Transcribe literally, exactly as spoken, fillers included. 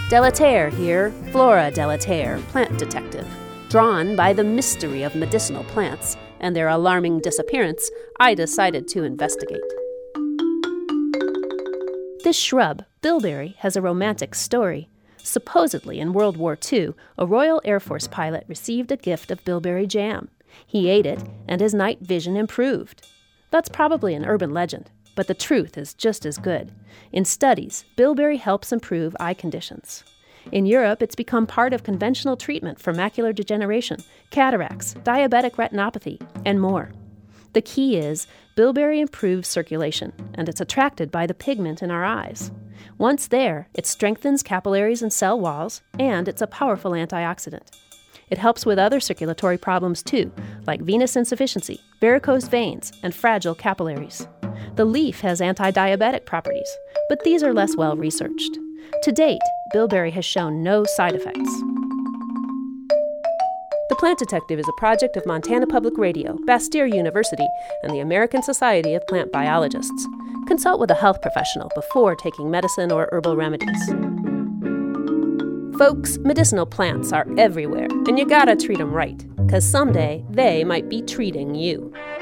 Delaterre here, Flora Delaterre, plant detective. Drawn by the mystery of medicinal plants and their alarming disappearance, I decided to investigate. This shrub, bilberry, has a romantic story. Supposedly, in World War Two, a Royal Air Force pilot received a gift of bilberry jam. He ate it, and his night vision improved. That's probably an urban legend, but the truth is just as good. In studies, bilberry helps improve eye conditions. In Europe, it's become part of conventional treatment for macular degeneration, cataracts, diabetic retinopathy, and more. The key is, bilberry improves circulation, and it's attracted by the pigment in our eyes. Once there, it strengthens capillaries and cell walls, and it's a powerful antioxidant. It helps with other circulatory problems too, like venous insufficiency, varicose veins, and fragile capillaries. The leaf has anti-diabetic properties, but these are less well researched. To date, bilberry has shown no side effects. The Plant Detective is a project of Montana Public Radio, Bastyr University, and the American Society of Plant Biologists. Consult with a health professional before taking medicine or herbal remedies. Folks, medicinal plants are everywhere, and you gotta treat them right, because someday they might be treating you.